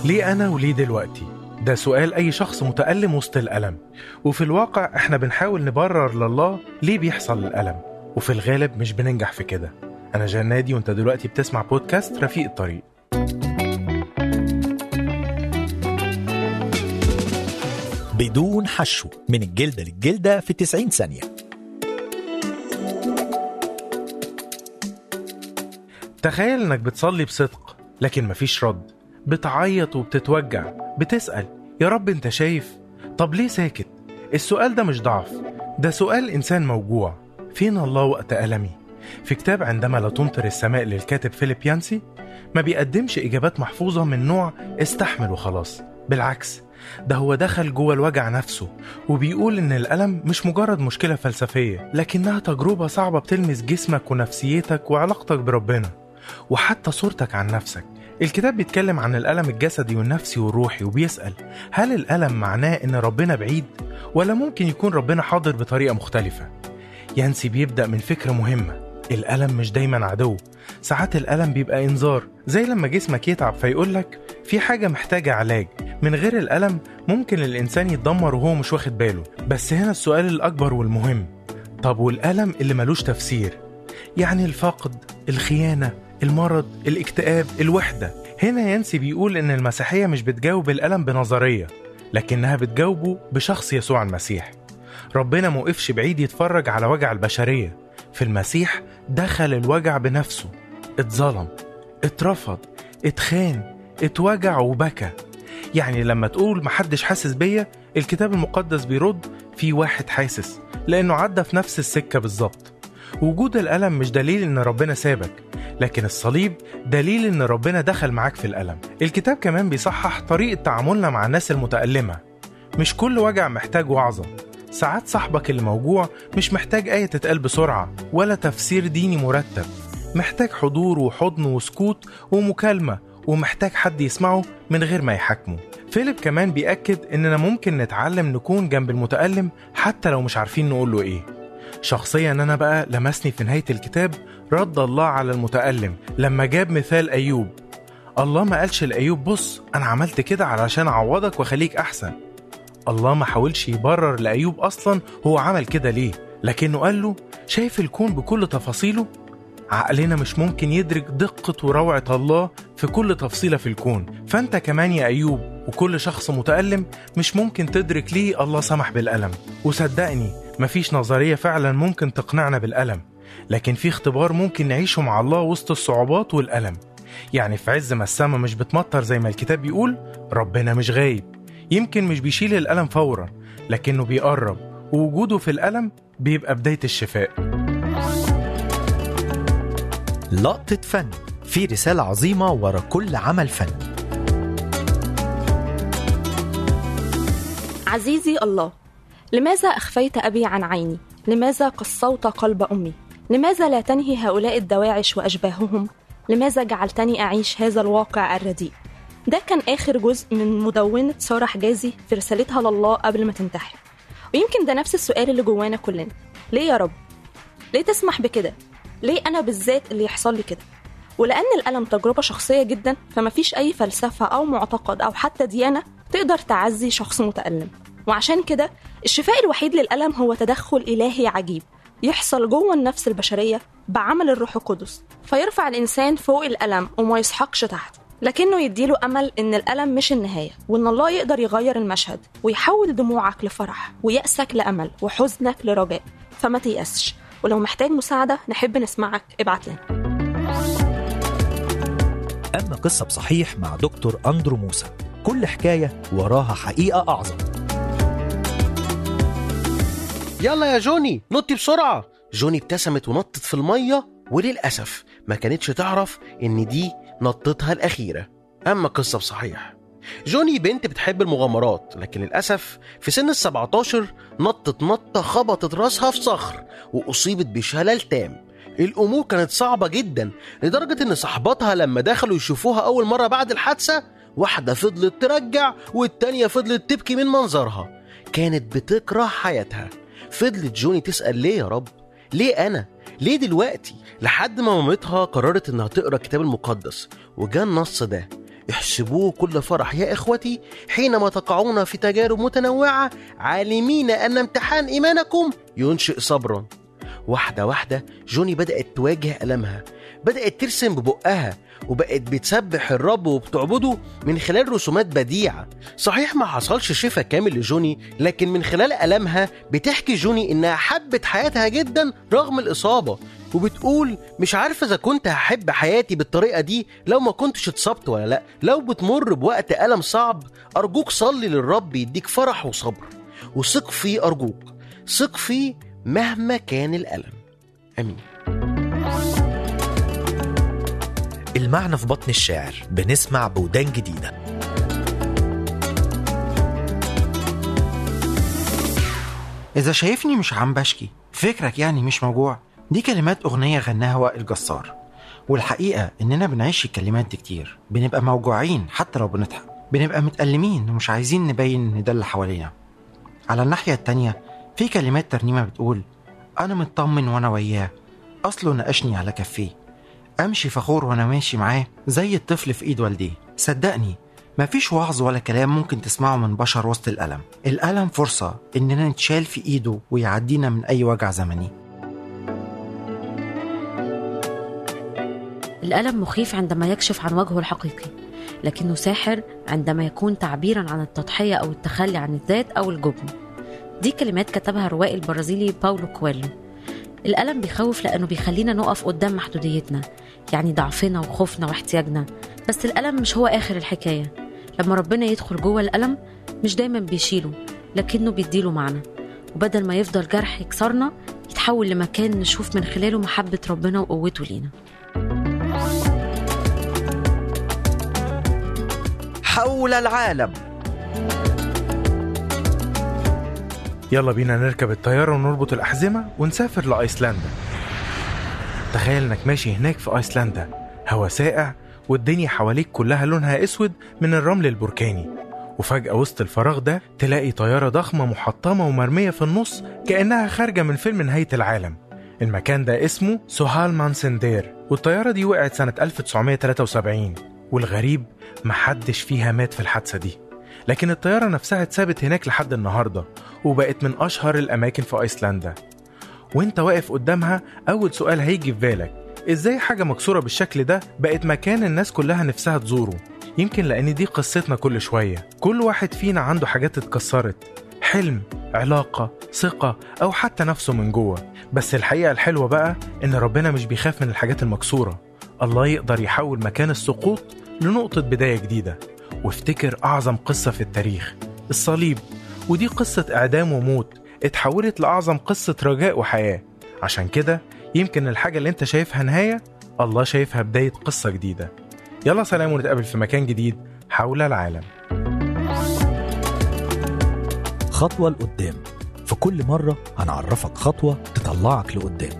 ليه أنا وليه دلوقتي؟ ده سؤال أي شخص متألم وسط الألم، وفي الواقع إحنا بنحاول نبرر لله ليه بيحصل الألم، وفي الغالب مش بننجح في كده. أنا جنادي وأنت دلوقتي بتسمع بودكاست رفيق الطريق. بدون حشو، من الجلدة للجلدة في 90 ثانية. تخيل إنك بتصلي بصدق لكن مفيش رد، بتعيط وبتتوجع، بتسأل يا رب أنت شايف؟ طب ليه ساكت؟ السؤال ده مش ضعف، ده سؤال إنسان موجوع. فين الله وقت ألمي؟ في كتاب عندما لا تمطر السماء للكاتب فيليب يانسي ما بيقدمش إجابات محفوظة من نوع استحمل وخلاص، بالعكس ده هو دخل جوه الوجع نفسه وبيقول إن الألم مش مجرد مشكلة فلسفية، لكنها تجربة صعبة بتلمس جسمك ونفسيتك وعلاقتك بربنا وحتى صورتك عن نفسك. الكتاب بيتكلم عن الألم الجسدي والنفسي والروحي، وبيسأل هل الألم معناه إن ربنا بعيد ولا ممكن يكون ربنا حاضر بطريقة مختلفة؟ يانسي بيبدأ من فكرة مهمة: الألم مش دايما عدو، ساعات الألم بيبقى إنذار، زي لما جسمك يتعب فيقولك في حاجة محتاجة علاج. من غير الألم ممكن الإنسان يتدمر وهو مش واخد باله. بس هنا السؤال الأكبر والمهم: طب والألم اللي ملوش تفسير؟ يعني الفقد، الخيانة، المرض، الاكتئاب، الوحدة. هنا يانسي بيقول إن المسيحية مش بتجاوب الألم بنظرية، لكنها بتجاوبه بشخص يسوع المسيح. ربنا موقفش بعيد يتفرج على وجع البشرية، في المسيح دخل الوجع بنفسه، اتظلم، اترفض، اتخان، اتوجع وبكى. يعني لما تقول محدش حاسس بيا، الكتاب المقدس بيرد في واحد حاسس، لأنه عدى في نفس السكة بالظبط. وجود الألم مش دليل إن ربنا سابك، لكن الصليب دليل إن ربنا دخل معاك في الألم. الكتاب كمان بيصحح طريقة تعاملنا مع الناس المتألمة. مش كل وجع محتاج وعظة، ساعات صاحبك اللي موجوع مش محتاج آية تتقال بسرعة ولا تفسير ديني مرتب، محتاج حضور وحضن وسكوت ومكالمة، ومحتاج حد يسمعه من غير ما يحكمه. فيليب كمان بيأكد إننا ممكن نتعلم نكون جنب المتألم حتى لو مش عارفين نقوله إيه. شخصيا أنا بقى لمسني في نهاية الكتاب رد الله على المتألم لما جاب مثال أيوب. الله ما قالش لأيوب بص أنا عملت كده علشان أعوضك وخليك أحسن. الله ما حاولش يبرر لأيوب أصلا هو عمل كده ليه، لكنه قال له شايف الكون بكل تفاصيله؟ عقلنا مش ممكن يدرك دقة وروعة الله في كل تفصيلة في الكون. فأنت كمان يا أيوب وكل شخص متألم مش ممكن تدرك ليه الله سمح بالألم. وصدقني مفيش نظرية فعلا ممكن تقنعنا بالألم، لكن في اختبار ممكن نعيشه مع الله وسط الصعوبات والألم. يعني في عز ما السما مش بتمطر زي ما الكتاب بيقول، ربنا مش غايب. يمكن مش بيشيل الألم فورا، لكنه بيقرب، ووجوده في الألم بيبقى بداية الشفاء. لقطة فن، في رسالة عظيمة ورا كل عمل فن. عزيزي الله، لماذا أخفيت أبي عن عيني؟ لماذا قسوت قلب أمي؟ لماذا لا تنهي هؤلاء الدواعش وأشباههم؟ لماذا جعلتني أعيش هذا الواقع الرديء؟ ده كان آخر جزء من مدونة سارة حجازي في رسالتها لله قبل ما تنتحر. ويمكن ده نفس السؤال اللي جوانا كلنا: ليه يا رب؟ ليه تسمح بكده؟ ليه أنا بالذات اللي يحصل لي كده؟ ولأن الألم تجربة شخصية جدا، فما فيش أي فلسفة أو معتقد أو حتى ديانة تقدر تعزي شخص متألم. وعشان كده الشفاء الوحيد للألم هو تدخل إلهي عجيب يحصل جوه النفس البشرية بعمل الروح القدس، فيرفع الإنسان فوق الألم وما يسحقش تحته، لكنه يديله أمل إن الألم مش النهاية، وإن الله يقدر يغير المشهد ويحول دموعك لفرح ويأسك لأمل وحزنك لرجاء. فما تيأسش، ولو محتاج مساعدة نحب نسمعك، ابعت لنا. أما قصة بصحيح مع دكتور أندرو موسى، كل حكاية وراها حقيقة أعظم. يلا يا جوني نطي بسرعة. جوني ابتسمت ونطت في المية، وللأسف ما كانتش تعرف إن دي نطتها الأخيرة. أما قصة بصحيح، جوني بنت بتحب المغامرات، لكن للأسف في سن 17 نطت نطة خبطت راسها في صخر وأصيبت بشلل تام. الأمور كانت صعبة جدا لدرجة إن صحباتها لما دخلوا يشوفوها أول مرة بعد الحادثة، واحدة فضلت ترجع والتانية فضلت تبكي من منظرها، كانت بتكره حياتها. فضلت جوني تسأل ليه يا رب؟ ليه أنا؟ ليه دلوقتي؟ لحد ما مامتها قررت إنها تقرأ الكتاب المقدس، وجاء النص ده: احسبوه كل فرح يا إخوتي حينما تقعون في تجارب متنوعة عالمين أن امتحان إيمانكم ينشئ صبرا. واحدة واحدة جوني بدأت تواجه ألمها، بدأت ترسم ببقها وبقت بتسبح الرب وبتعبده من خلال رسومات بديعة. صحيح ما حصلش شفاء كامل لجوني، لكن من خلال ألمها بتحكي جوني إنها حبت حياتها جدا رغم الإصابة، وبتقول مش عارفة إذا كنت هحب حياتي بالطريقة دي لو ما كنتش اتصبت ولا لأ. لو بتمر بوقت ألم صعب أرجوك صلي للرب يديك فرح وصبر، وثق فيه أرجوك، ثق فيه مهما كان الألم. أمين. المعنى في بطن الشاعر، بنسمع بودان جديدة. إذا شايفني مش عم بشكي، فكرك يعني مش موجوع، دي كلمات أغنية غناها وائل جسار. والحقيقة إننا بنعيش الكلمات دي كتير، بنبقى موجوعين حتى لو بنضحك، بنبقى متألمين ومش عايزين نبين إن ده اللي حوالينا. على الناحية التانية في كلمات ترنيمة بتقول أنا مطمن وأنا وياه، أصله نقشني على كفيه، أمشي فخور وأنا ماشي معاه زي الطفل في إيد والديه. صدقني مفيش وعظ ولا كلام ممكن تسمعه من بشر وسط الألم. الألم فرصة إننا نتشال في إيده ويعدينا من أي وجع زمني. الألم مخيف عندما يكشف عن وجهه الحقيقي، لكنه ساحر عندما يكون تعبيرا عن التضحية أو التخلي عن الذات أو الجبن. دي كلمات كتبها الروائي البرازيلي باولو كويلو. الألم بيخوف لأنه بيخلينا نقف قدام محدوديتنا، يعني ضعفنا وخوفنا واحتياجنا. بس الألم مش هو آخر الحكاية. لما ربنا يدخل جوه الألم مش دايما بيشيله، لكنه بيديله معنى، وبدل ما يفضل جرح يكسرنا يتحول لمكان نشوف من خلاله محبة ربنا وقوته لينا. حول العالم. يلا بينا نركب الطيارة ونربط الأحزمة ونسافر لأيسلندا. تخيل انك ماشي هناك في أيسلندا، هوا ساقع والدنيا حواليك كلها لونها اسود من الرمل البركاني، وفجأة وسط الفراغ ده تلاقي طيارة ضخمة محطمة ومرمية في النص كأنها خارجة من فيلم نهاية العالم. المكان ده اسمه سوهال مانسندير، والطيارة دي وقعت سنة 1973، والغريب محدش فيها مات في الحادثة دي، لكن الطيارة نفسها اتثبت هناك لحد النهاردة وبقت من أشهر الأماكن في أيسلندا. وانت واقف قدامها أول سؤال هيجي في بالك، ازاي حاجة مكسورة بالشكل ده بقت مكان الناس كلها نفسها تزوره؟ يمكن لأن دي قصتنا كل شوية، كل واحد فينا عنده حاجات اتكسرت، حلم، علاقة، ثقة، أو حتى نفسه من جوه. بس الحقيقة الحلوة بقى إن ربنا مش بيخاف من الحاجات المكسورة. الله يقدر يحول مكان السقوط لنقطة بداية جديدة. وافتكر أعظم قصة في التاريخ، الصليب، ودي قصة إعدام وموت اتحولت لأعظم قصة رجاء وحياة. عشان كده يمكن الحاجة اللي انت شايفها نهاية، الله شايفها بداية قصة جديدة. يلا سلام ونتقابل في مكان جديد حول العالم. خطوة لقدام، في كل مرة هنعرفك خطوة تطلعك لقدام.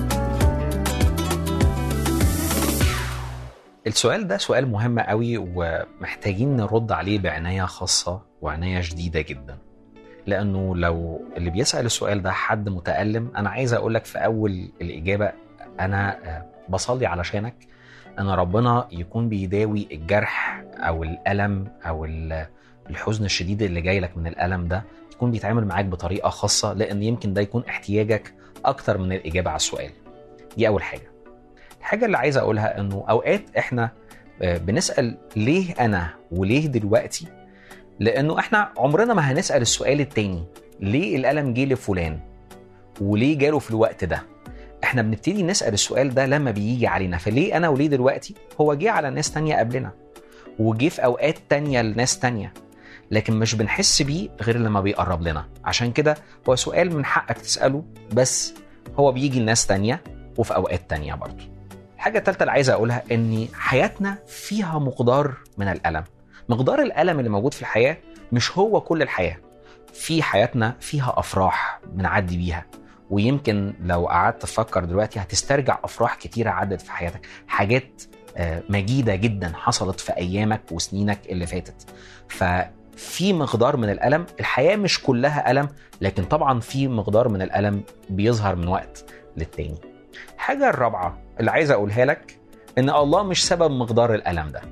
السؤال ده سؤال مهم قوي ومحتاجين نرد عليه بعناية خاصة وعناية شديدة جدا، لأنه لو اللي بيسأل السؤال ده حد متألم، أنا عايز أقولك في أول الإجابة أنا بصلي علشانك أن ربنا يكون بيداوي الجرح أو الألم أو الحزن الشديد اللي جاي لك من الألم ده، يكون بيتعامل معاك بطريقة خاصة، لأن يمكن ده يكون احتياجك أكتر من الإجابة على السؤال. دي أول حاجة. الحاجة اللي عايز أقولها أنه أوقات إحنا بنسأل ليه أنا وليه دلوقتي، لأنه إحنا عمرنا ما هنسأل السؤال التاني، ليه الألم جه لفلان وليه جاله في الوقت ده. إحنا بنبتدي نسأل السؤال ده لما بيجي علينا، فليه أنا وليه دلوقتي؟ هو جه على ناس تانية قبلنا وجه في أوقات تانية لناس تانية، لكن مش بنحس بيه غير لما بيقرب لنا. عشان كده هو سؤال من حقك تسأله، بس هو بيجي لناس تانية وفي أوقات تانية برضو. الحاجة الثالثة اللي عايز أقولها إن حياتنا فيها مقدار من الألم. مقدار الألم اللي موجود في الحياة مش هو كل الحياة. في حياتنا فيها أفراح بنعدي بيها، ويمكن لو قعدت تفكر دلوقتي هتسترجع أفراح كتيرة عدت في حياتك، حاجات مجيدة جدا حصلت في أيامك وسنينك اللي فاتت. ففي مقدار من الألم. الحياة مش كلها ألم، لكن طبعا في مقدار من الألم بيظهر من وقت للتاني. الحاجة الرابعة اللي عايز أقولها لك إن الله مش سبب مقدار الألم ده.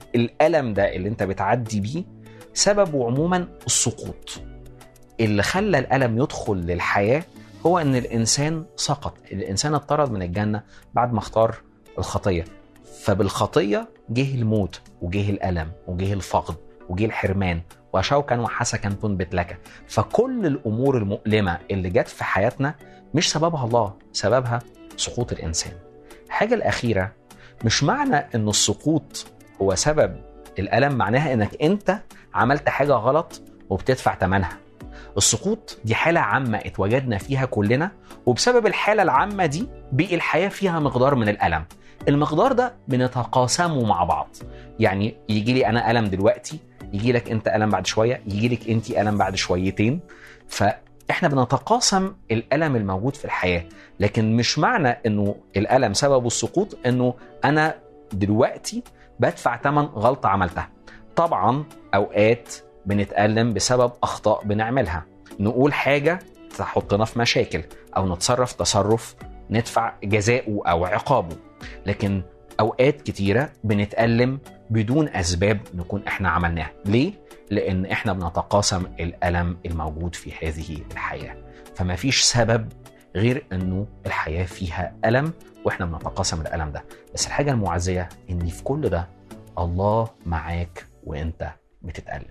الألم ده اللي انت بتعدي بيه سببه عموما السقوط. اللي خلى الألم يدخل للحياة هو ان الإنسان سقط، الإنسان اتطرد من الجنة بعد ما اختار الخطية، فبالخطية جه الموت وجه الألم وجه الفقد وجه الحرمان، وشوكا وحسكا تنبت لك. فكل الأمور المؤلمة اللي جت في حياتنا مش سببها الله، سببها سقوط الإنسان. الحاجة الأخيرة، مش معنى أن السقوط هو سبب الألم معناها أنك أنت عملت حاجة غلط وبتدفع ثمنها. السقوط دي حالة عامة اتوجدنا فيها كلنا، وبسبب الحالة العامة دي بقي الحياة فيها مقدار من الألم. المقدار ده بنتقاسمه مع بعض، يعني يجي لي أنا ألم دلوقتي، يجي لك أنت ألم بعد شوية، يجي لك أنت ألم بعد شويتين، فإحنا بنتقاسم الألم الموجود في الحياة. لكن مش معنى أنه الألم سببه السقوط أنه أنا دلوقتي بدفع ثمن غلطة عملتها. طبعا أوقات بنتألم بسبب أخطاء بنعملها، نقول حاجة تحطنا في مشاكل، أو نتصرف تصرف ندفع جزاؤه أو عقابه. لكن أوقات كتيرة بنتألم بدون أسباب نكون إحنا عملناها. ليه؟ لأن إحنا بنتقاسم الألم الموجود في هذه الحياة، فما فيش سبب غير أنه الحياة فيها ألم وإحنا بنتقاسم الألم ده. بس الحاجة المعزية إن في كل ده الله معاك وإنت بتتألم.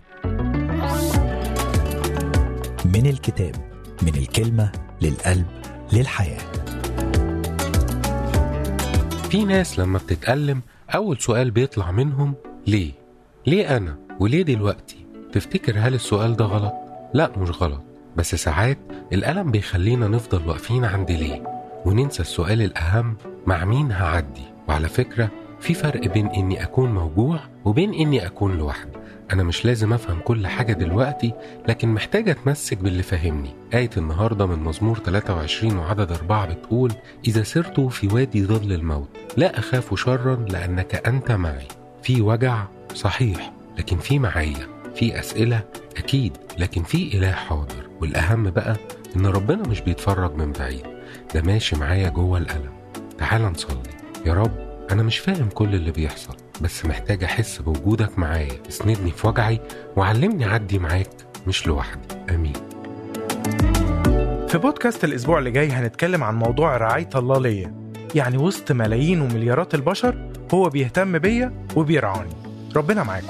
من الكتاب، من الكلمة للقلب للحياة. في ناس لما بتتألم أول سؤال بيطلع منهم ليه؟ ليه أنا؟ وليه دلوقتي؟ تفتكر هل السؤال ده غلط؟ لا مش غلط، بس ساعات الألم بيخلينا نفضل واقفين عند ليه وننسى السؤال الأهم، مع مين هعدي؟ وعلى فكرة في فرق بين إني أكون موجوع وبين إني أكون لوحدي. أنا مش لازم أفهم كل حاجة دلوقتي، لكن محتاج أتمسك باللي فهمني. آية النهاردة من مزمور 23 وعدد 4 بتقول: إذا سرت في وادي ظل الموت لا أخاف شرا لأنك أنت معي. في وجع صحيح، لكن في معية. في أسئلة أكيد، لكن في إله حاضر. والأهم بقى إن ربنا مش بيتفرج من بعيد، ده ماشي معايا جوه الألم. تعال نصلي. يا رب أنا مش فاهم كل اللي بيحصل، بس محتاج أحس بوجودك معايا. اسندني في وجعي وعلمني أعدي معاك مش لوحدي. آمين. في بودكاست الأسبوع اللي جاي هنتكلم عن موضوع رعاية الله ليا، يعني وسط ملايين ومليارات البشر هو بيهتم بيا وبيرعاني. ربنا معاكم.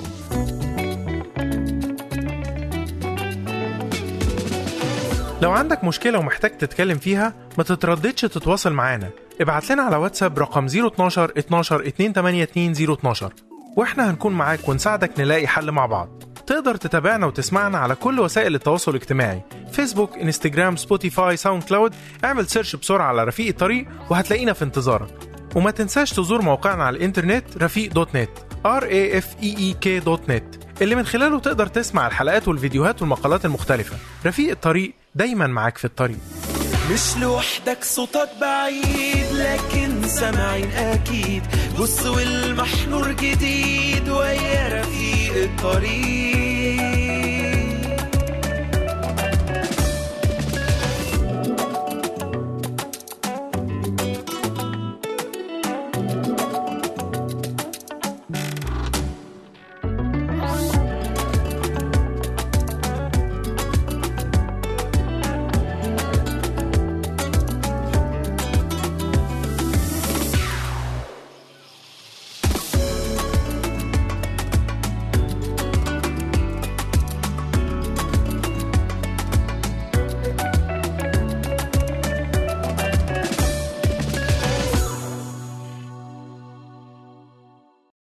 لو عندك مشكلة ومحتاج تتكلم فيها ما تترددش تتواصل معانا. ابعت لنا على واتساب رقم 012 12 282 012 واحنا هنكون معاك ونساعدك نلاقي حل مع بعض. تقدر تتابعنا وتسمعنا على كل وسائل التواصل الاجتماعي: فيسبوك، انستجرام، سبوتيفاي، ساوند كلاود. اعمل سيرش بسرعة على رفيق الطريق وهتلاقينا في انتظارك. وما تنساش تزور موقعنا على الانترنت رفيق.net RAFEEK.net اللي من خلاله تقدر تسمع الحلقات والفيديوهات والمقالات المختلفة. رفيق الطريق دايما معاك في الطريق. مش لوحدك، صوتك بعيد لكن سامعين أكيد. بص والمحنور جديد ويا رفيق الطريق.